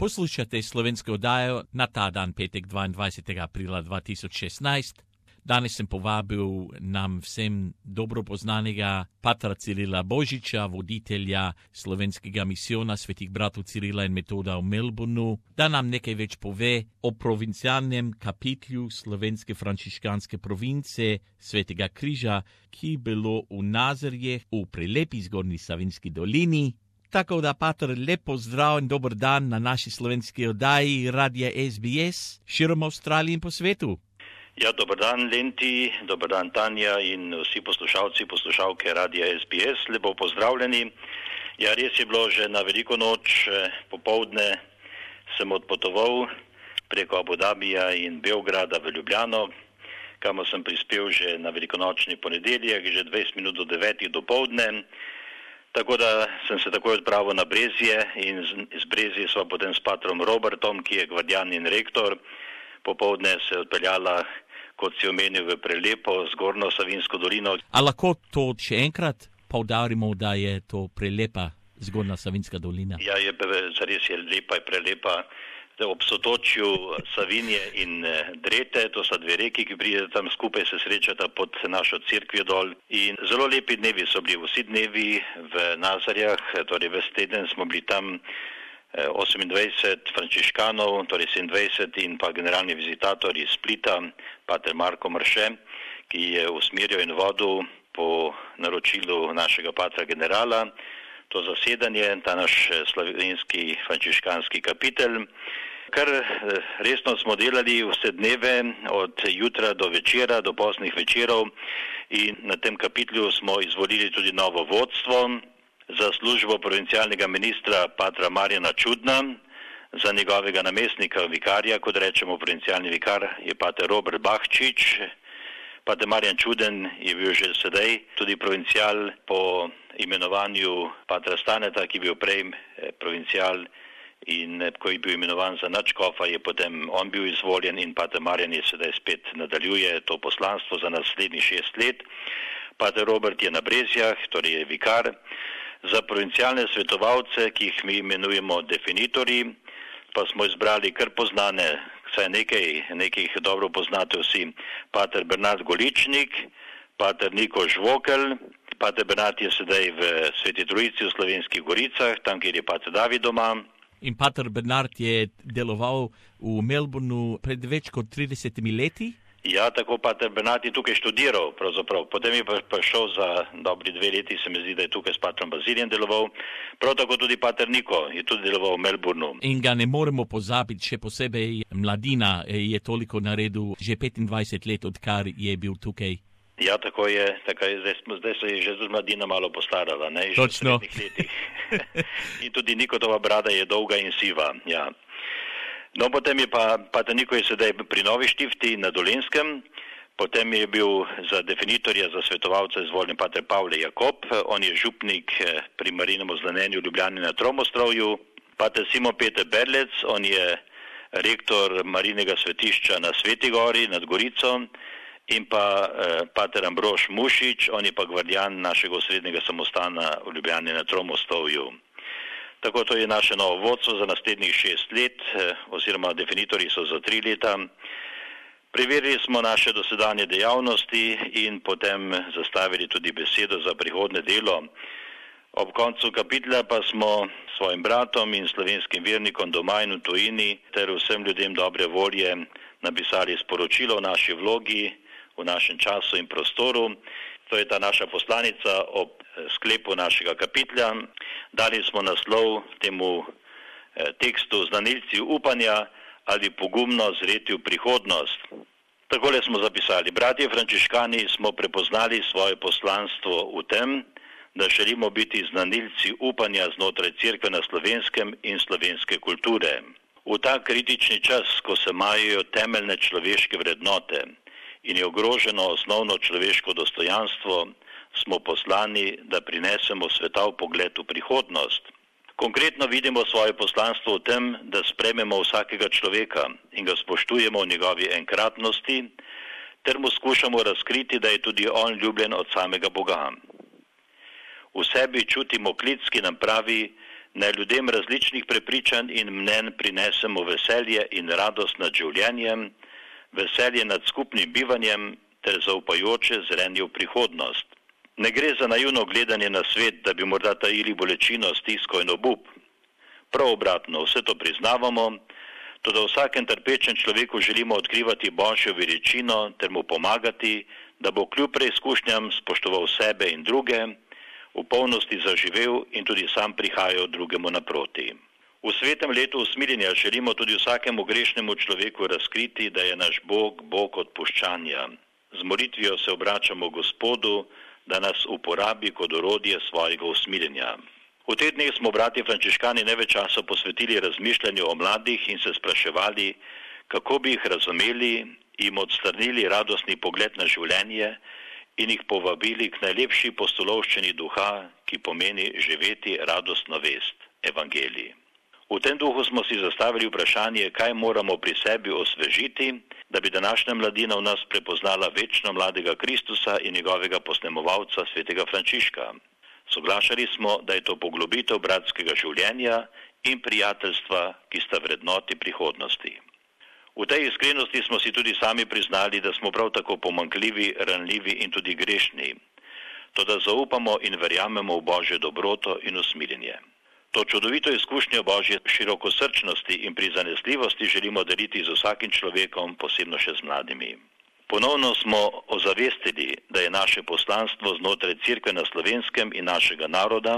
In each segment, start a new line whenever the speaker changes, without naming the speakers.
Poslušate slovensko oddajo na ta dan, petek 22. aprila 2016. Danes sem povabil nam vsem dobro poznanega patra Cirila Božiča, voditelja slovenskega misiona svetih bratov Cirila in Metoda v Melbourneu, da nam nekaj več pove o provincialnem kapitlu slovenske frančiškanske province Svetega križa, ki bilo v Nazarjeh v prelepi Zgornji Savinjski dolini. Tako da, pater, lep pozdrav in dober dan na naši slovenski oddaji Radia SBS širom Avstralije in po svetu.
Ja, dober dan, Lenti, dober dan, Tanja in vsi poslušalci, poslušalke Radia SBS, lepo pozdravljeni. Ja, res je bilo že na veliko noč, popovdne sem odpotoval preko Abu Dhabija in Beograda v Ljubljano, kamor sem prispel že na velikonočni ponedeljek, že 20 minut do 9 dopoldne. Tako da sem se takoj odpravil na Brezje in z Brezje sva potem s patrom Robertom, ki je gvardijan in rektor, popovdne se odpeljala, kot si omenil, v prelepo Zgornjo Savinjsko dolino.
A lahko to še enkrat poudarimo, da je to prelepa Zgornja Savinjska dolina?
Ja, zares je lepa, je prelepa. Ob sotočju Savinje in Drete, to sta dve reki, ki pridete tam skupaj, se srečata pod našo cerkvijo dol. In zelo lepi dnevi so bili, vsi dnevi v Nazarjah, torej ves teden smo bili tam 28 frančiškanov, torej 27 in pa generalni vizitator iz Splita, pater Marko Mrše, ki je usmerjal in vodil po naročilu našega patra generala to zasedanje, ta naš slovenski frančiškanski kapitelj. Kar resno smo delali vse dneve, od jutra do večera, do poznih večerov, in na tem kapitelju smo izvolili tudi novo vodstvo za službo provincialnega ministra patra Marjana Čudna, za njegovega namestnika vikarja, kot rečemo provincialni vikar, je pater Robert Bahčič. Pater Marjan Čuden je bil že sedaj tudi provincial po imenovanju patra Staneta, ki je bil prej provincial, in ko je bil imenovan za nadškofa, je potem on bil izvoljen in pater Marjan je sedaj spet nadaljuje to poslanstvo za naslednjih 6 let. Pater Robert je na Brezjah, torej je vikar. Za provincialne svetovalce, ki jih mi imenujemo definitorji, pa smo izbrali kar poznane, saj nekaj dobro poznate vsi, pater Bernard Goličnik, pater Niko Žvokelj. Pater Bernard je sedaj v Sveti Trojici v Slovenskih Goricah, tam, kjer je pater David doma.
In pater Bernard je deloval v Melbourneu pred več kot 30 leti?
Ja, tako pater Bernard je tukaj študiral, pravzaprav. Potem je pa šel za dobri 2 leti, se mi zdi, da je tukaj s patrom Bazilijem deloval. Prav tako tudi pater Niko je tudi deloval v Melbourneu.
In ga ne moremo pozabiti, še posebej mladina je toliko naredil, že 25 let, odkar je bil tukaj.
Ja, tako je, zdaj se je že tudi mladina malo postarala, ne?
Točno.
In tudi Nikotova brada je dolga in siva, ja. No, potem je pa pater Niko je sedaj pri Novi Štifti na Dolenjskem, potem je bil za definitorja, za svetovalca izvoljen pater Pavle Jakob, on je župnik pri Marijinem ozlanjenju v Ljubljani na Tromostrovju, pater Simon Peter Berlec, on je rektor Marijinega svetišča na Sveti Gori nad Gorico, in pa pater Ambrož Mušič, on je pa gvardijan našega osrednjega samostana v Ljubljani na Tromostovju. Tako to je naše novo vodstvo za naslednjih 6 let, oziroma definitorji so za 3 leta. Preverili smo naše dosedanje dejavnosti in potem zastavili tudi besedo za prihodne delo. Ob koncu kapitla pa smo svojim bratom in slovenskim vernikom doma in v tujini ter vsem ljudem dobre volje napisali sporočilo o naši vlogi, v našem času in prostoru. To je ta naša poslanica ob sklepu našega kapitla. Dali smo naslov temu tekstu Znanilci upanja ali pogumno zreti v prihodnost. Takole smo zapisali: bratje frančiškani smo prepoznali svoje poslanstvo v tem, da želimo biti znanilci upanja znotraj cerkve na Slovenskem in slovenske kulture. V ta kritični čas, ko se majejo temeljne človeške vrednote in je ogroženo osnovno človeško dostojanstvo, smo poslani, da prinesemo svetav pogled v prihodnost. Konkretno vidimo svoje poslanstvo v tem, da sprejmemo vsakega človeka in ga spoštujemo v njegovi enkratnosti, ter mu skušamo razkriti, da je tudi on ljubljen od samega Boga. V sebi čutimo klic, ki nam pravi, Naj ljudem različnih prepričanj in mnenj prinesemo veselje in radost nad življenjem, veselje nad skupnim bivanjem ter zaupajoče zrenje v prihodnost. Ne gre za naivno gledanje na svet, da bi morda tajili bolečino, stisko in obup. Prav obratno, vse to priznavamo, toda vsakem trpečem človeku želimo odkrivati Božjo veličino ter mu pomagati, da bo kljub preizkušnjam spoštoval sebe in druge, v polnosti zaživel in tudi sam prihajal drugemu naproti. V svetem letu usmiljenja želimo tudi vsakemu grešnemu človeku razkriti, da je naš Bog, Bog odpuščanja. Z molitvijo se obračamo Gospodu, da nas uporabi kot orodje svojega usmiljenja. V teh dneh smo bratje frančiškani največ časa posvetili razmišljanju o mladih in se spraševali, kako bi jih razumeli, jim odstranili radostni pogled na življenje in jih povabili k najlepši postolovščini duha, ki pomeni živeti radostno vest, evangelij. V tem duhu smo si zastavili vprašanje, kaj moramo pri sebi osvežiti, da bi današnja mladina v nas prepoznala večno mladega Kristusa in njegovega posnemovalca svetega Frančiška. Soglašali smo, da je to poglobitev bratskega življenja in prijateljstva, ki sta vrednoti prihodnosti. V tej iskrenosti smo si tudi sami priznali, da smo prav tako pomanjkljivi, ranljivi in tudi grešni. Toda zaupamo in verjamemo v Božjo dobroto in usmiljenje. To čudovito izkušnjo Božje širokosrčnosti in prizanesljivosti želimo deliti z vsakim človekom, posebno še z mladimi. Ponovno smo ozavestili, da je naše poslanstvo znotraj Cerkve na Slovenskem in našega naroda,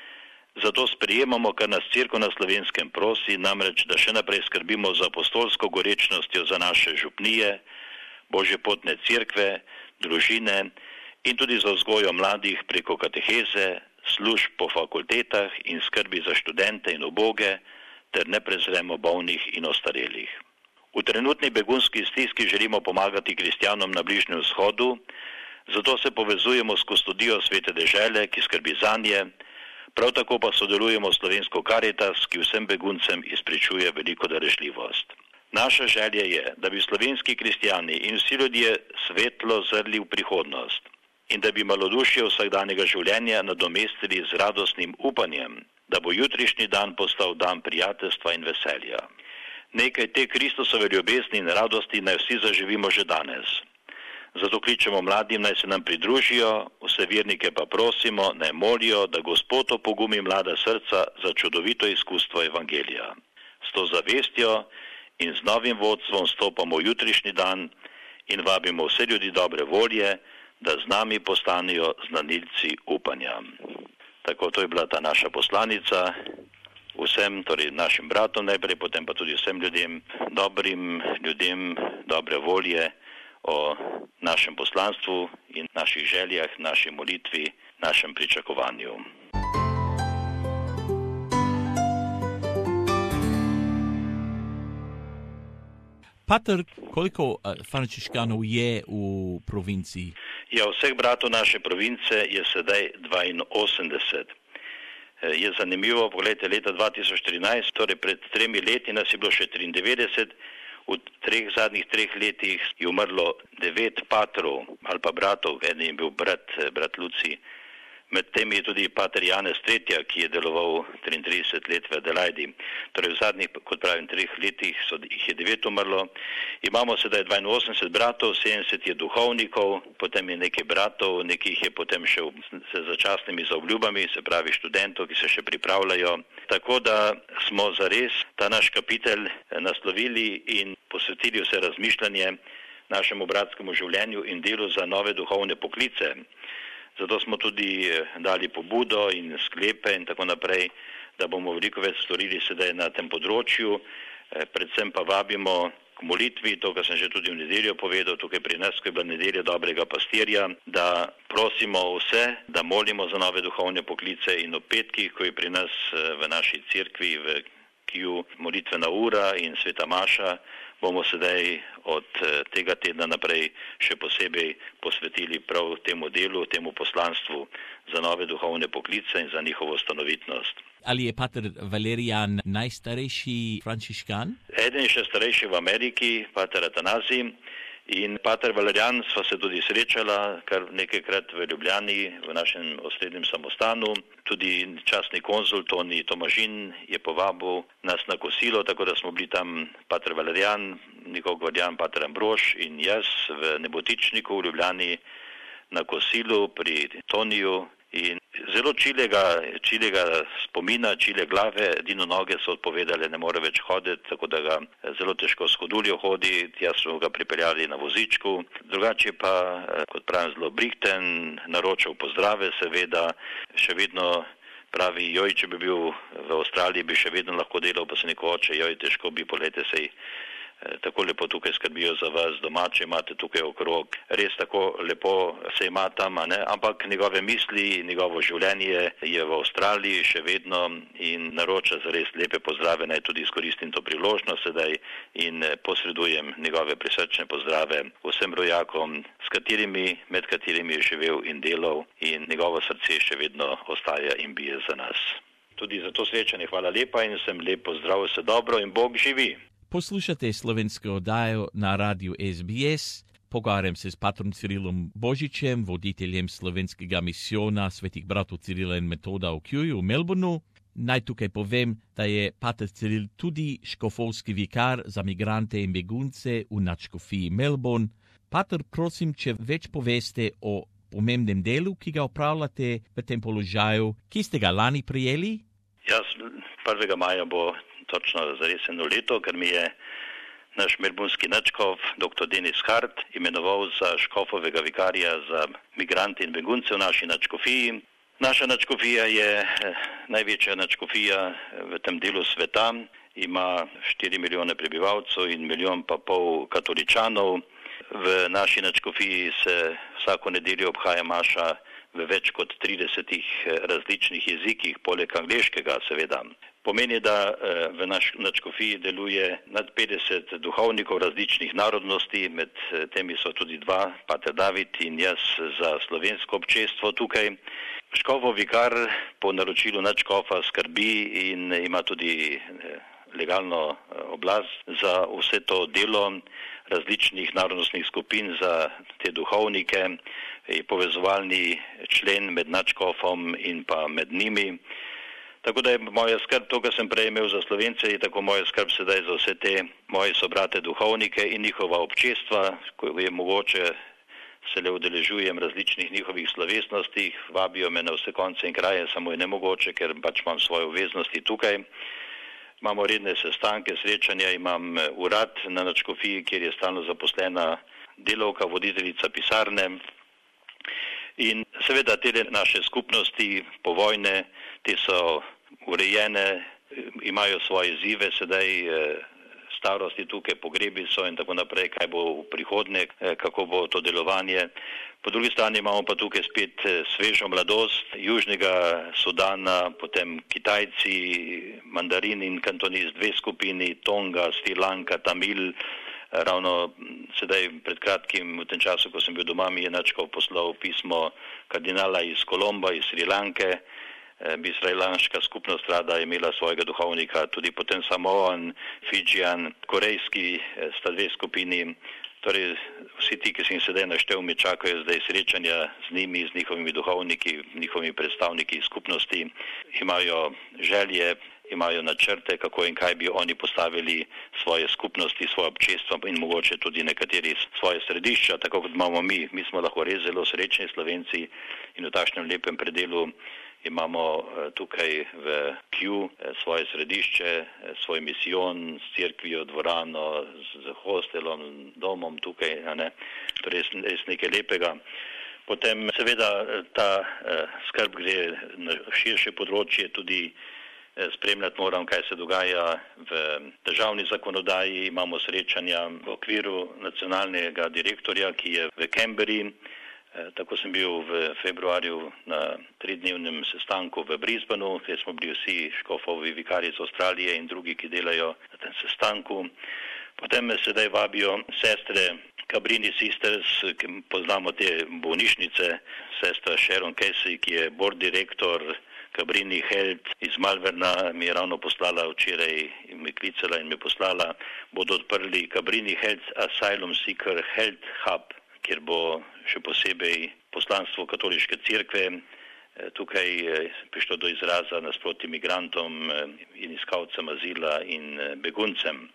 zato sprejemamo, kar nas Cerkev na Slovenskem prosi, namreč, da še naprej skrbimo za apostolsko gorečnostjo za naše župnije, Božje potne cerkve, družine in tudi za vzgojo mladih preko kateheze, služb po fakultetah in skrbi za študente in uboge, ter ne prezremo bolnih in ostarelih. V trenutni begunski stiski želimo pomagati kristjanom na Bližnjem vzhodu, zato se povezujemo s kustodijo Svete dežele, ki skrbi zanje, prav tako pa sodelujemo s Slovensko Karitas, ki vsem beguncem izpričuje veliko darežljivost. Naša želja je, da bi slovenski kristjani in vsi ljudje svetlo zrli v prihodnost in da bi malodušje vsakdanjega življenja nadomestili z radostnim upanjem, da bo jutrišnji dan postal dan prijateljstva in veselja. Nekaj te Kristusove ljubezni in radosti naj vsi zaživimo že danes. Zato kličemo mladim, naj se nam pridružijo, vse vernike pa prosimo, naj molijo, da Gospod opogumi mlada srca za čudovito izkustvo evangelija. S to zavestjo in z novim vodstvom stopamo v jutrišnji dan in vabimo vse ljudi dobre volje, da z nami postanejo znanilci upanja. Tako to je bila ta naša poslanica vsem, torej našim bratom najprej, potem pa tudi vsem ljudem, dobrim ljudem, dobre volje o našem poslanstvu in naših željah, naši molitvi, našem pričakovanju.
Pater, koliko frančiškanov je v provinciji?
Ja, vseh bratov naše province je sedaj 82. Je zanimivo, pogledajte, leta 2013, torej pred 3 leti nas je bilo še 93, v zadnjih 3 letih je umrlo 9 patrov ali pa bratov, eden je bil brat Luci. Med tem je tudi pater Janez Tretja, ki je deloval 33 let v Adelaidi. Torej v zadnjih, kot pravim, 3 letih jih je 9 umrlo. Imamo sedaj 82 bratov, 70 je duhovnikov, potem je nekaj bratov, nekih je potem še s začasnimi zaobljubami, se pravi študentov, ki se še pripravljajo. Tako da smo zares ta naš kapitel naslovili in posvetili vse razmišljanje našemu bratskemu življenju in delu za nove duhovne poklice. Zato smo tudi dali pobudo in sklepe in tako naprej, da bomo veliko več storili sedaj na tem področju. Predvsem pa vabimo k molitvi, to, kar sem že tudi v nedeljo povedal, tukaj pri nas, ko je bila nedelja dobrega pastirja, da prosimo vse, da molimo za nove duhovne poklice in ob petkih, ko je pri nas v naši cerkvi v Kiju molitvena ura in sveta maša, bomo sedaj od tega tedna naprej še posebej posvetili prav temu delu, temu poslanstvu za nove duhovne poklice in za njihovo stanovitnost.
Ali je pater Valerijan najstarejši frančiškan?
Eden je še starejši v Ameriki, pater Atanazij, In pater Valerijan sva se tudi srečala kar nekajkrat v Ljubljani, v našem osrednjem samostanu. Tudi častni konzul Toni Tomažin je povabil nas na kosilo, tako da smo bili tam pater Valerijan, njegov gvardijan pater Ambrož in jaz v Nebotičniku v Ljubljani na kosilu pri Toniju. In zelo čilega spomina, čile glave, edino noge so odpovedali, ne more več hoditi, tako da ga zelo težko s hoduljo hodi, jaz smo ga pripeljali na vozičku. Drugače pa, kot pravim, zelo brihten, naročal pozdrave seveda, še vedno pravi, joj, če bi bil v Avstraliji, bi še vedno lahko delal, pa se neko oče, joj, težko bi, polete sej. Tako lepo tukaj skrbijo za vas, domače imate tukaj okrog, res tako lepo se ima tam, ampak njegove misli, njegovo življenje je v Avstraliji še vedno in naroča za res lepe pozdrave, naj tudi izkoristim to priložnost sedaj in posredujem njegove prisrčne pozdrave vsem rojakom, med katerimi je živel in delal in njegovo srce še vedno ostaja in bije za nas. Tudi za to srečanje hvala lepa in vsem lep pozdrav, vse dobro in Bog živi.
Poslušate slovensko oddajo na radiju SBS. Pogovarjam se s patrom Cirilom Božičem, voditeljem slovenskega misijona svetih bratov Cirila in Metoda v Kewu v Melbourneu. Naj tukaj povem, da je pater Ciril tudi škofovski vikar za migrante in begunce v nadškofiji Melbourne. Pater, prosim, če več poveste o pomembnem delu, ki ga opravljate v tem položaju, ki ste ga lani prijeli?
Jaz 1. maja bo točno zares eno leto, ker mi je naš melbournski nadškof, dr. Denis Hart, imenoval za škofovega vikarja za migrante in begunce v naši nadškofiji. Naša nadškofija je največja nadškofija v tem delu sveta, ima 4 milijone prebivalcev in 1,5 milijona katoličanov. V naši nadškofiji se vsako nedeljo obhaja maša v več kot 30 različnih jezikih, poleg angleškega seveda. Pomeni, da v naši nadškofiji deluje nad 50 duhovnikov različnih narodnosti, med temi so tudi 2, pater David in jaz za slovensko občestvo tukaj. Škofov vikar po naročilu nadškofa skrbi in ima tudi legalno oblast za vse to delo različnih narodnostnih skupin, za te duhovnike, povezovalni člen med nadškofom in pa med njimi. Tako da je moja skrb, to, kar sem prej imel za Slovence, je tako moja skrb sedaj za vse te moje sobrate duhovnike in njihova občestva, ko je mogoče se le udeležujem različnih njihovih slovesnostih, vabijo me na vse konce in kraje, samo je nemogoče, ker pač imam svoje obveznosti tukaj. Imamo redne sestanke, srečanja, imam urad na nadškofiji, kjer je stalno zaposlena delavka, voditeljica pisarne. In seveda te naše skupnosti povojne, te so urejene, imajo svoje izzive, sedaj starosti tukaj, pogrebi so in tako naprej, kaj bo v prihodnje, kako bo to delovanje. Po drugi strani imamo pa tukaj spet svežo mladost Južnega Sudana, potem Kitajci, Mandarin in Kantonis, 2 skupini, Tonga, Sri Lanka, Tamil. Ravno sedaj pred kratkim, v tem času, ko sem bil doma, mi je nadškof poslal pismo kardinala iz Kolomba, iz Sri Lanke. Bi srilanška skupnost rada imela svojega duhovnika, tudi potem Samoan, Fidžijan, korejski sta 2 skupini. Torej, vsi ti, ki sem sedaj naštel, mi čakajo zdaj srečanja z njimi, z njihovimi duhovniki, njihovimi predstavniki skupnosti. Imajo želje, imajo načrte, kako in kaj bi oni postavili svoje skupnosti, svoje občestvo in mogoče tudi nekateri svoje središča, tako kot imamo mi. Mi smo lahko res zelo srečni Slovenci in v takšnem lepem predelu imamo tukaj v Kewu svoje središče, svoj misijon s cerkvijo, dvorano, z hostelom, domom tukaj, torej res nekaj lepega. Potem seveda ta skrb gre na širše področje, tudi spremljati moram, kaj se dogaja v državni zakonodaji. Imamo srečanja v okviru nacionalnega direktorja, ki je v Canberri. Tako sem bil v februarju na 3-dnevnem sestanku v Brisbaneu, kjer smo bili vsi škofovi vikarji iz Avstralije in drugi, ki delajo na tem sestanku. Potem me sedaj vabijo sestre Cabrini Sisters, ki poznamo te bolnišnice, sestra Sharon Casey, ki je board direktor Cabrini Held iz Malverna mi je ravno poslala včeraj, me klicala in me poslala, bodo odprli Cabrini Held Asylum Seeker Held Hub, kjer bo še posebej poslanstvo katoliške cerkve tukaj prišlo do izraza nasproti migrantom in iskalcem azila in beguncem.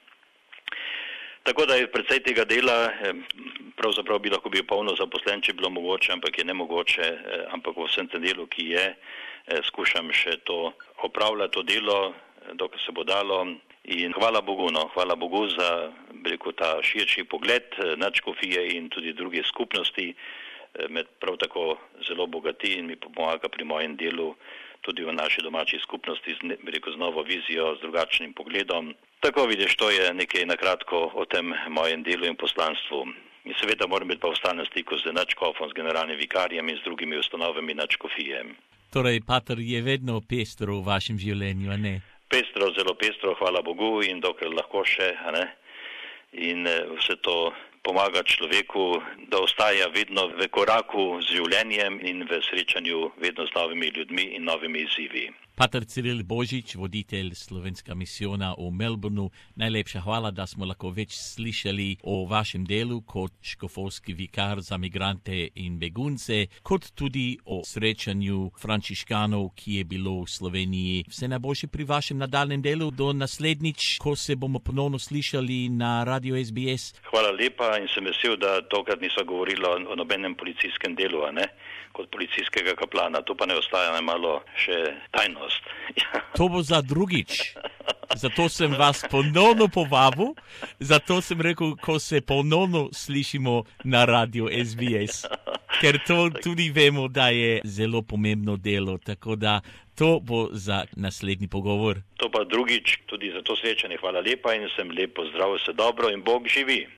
Tako da je precej tega dela, pravzaprav bi lahko bil polno zaposlen, če bi bilo mogoče, ampak je nemogoče, ampak v vsem tem delu, ki je, skušam še to opravljati, to delo, dokaj se bo dalo. In hvala Bogu, hvala Bogu za, ta širši pogled nadškofije in tudi druge skupnosti, med prav tako zelo bogati in mi pomaga pri mojem delu tudi v naši domači skupnosti z novo vizijo, z drugačnim pogledom. Tako vidiš, to je nekaj nakratko o tem mojem delu in poslanstvu. In seveda moram biti pa v stalnem stiku z nadškofom, z generalnim vikarjem in z drugimi ustanovami nadškofije.
Torej, pater je vedno pestro v vašem življenju, a ne?
Pestro, zelo pestro, hvala Bogu in dokler lahko še, a ne? In vse to pomaga človeku, da ostaja vedno v koraku z življenjem in v srečanju vedno z novimi ljudmi in novimi izzivi.
Pater Ciril Božič, voditelj Slovenska misijona v Melbourneu, najlepša hvala, da smo lahko več slišali o vašem delu kot škofovski vikar za migrante in begunce, kot tudi o srečanju frančiškanov, ki je bilo v Sloveniji. Vse najboljše pri vašem nadaljnjem delu, do naslednjič, ko se bomo ponovno slišali na Radio SBS.
Hvala lepa in sem vesel, da tokrat nisva govorila o nobenem policijskem delu, a ne, kot policijskega kaplana. To pa ne ostaja malo še tajnost.
To bo za drugič. Zato sem vas ponovno povabil, zato sem rekel, ko se ponovno slišimo na Radio SBS. Ker to tudi vemo, da je zelo pomembno delo, tako da to bo za naslednji pogovor.
To pa drugič, tudi za to srečanje. Hvala lepa in sem lep pozdrav, vse dobro in Bog živi.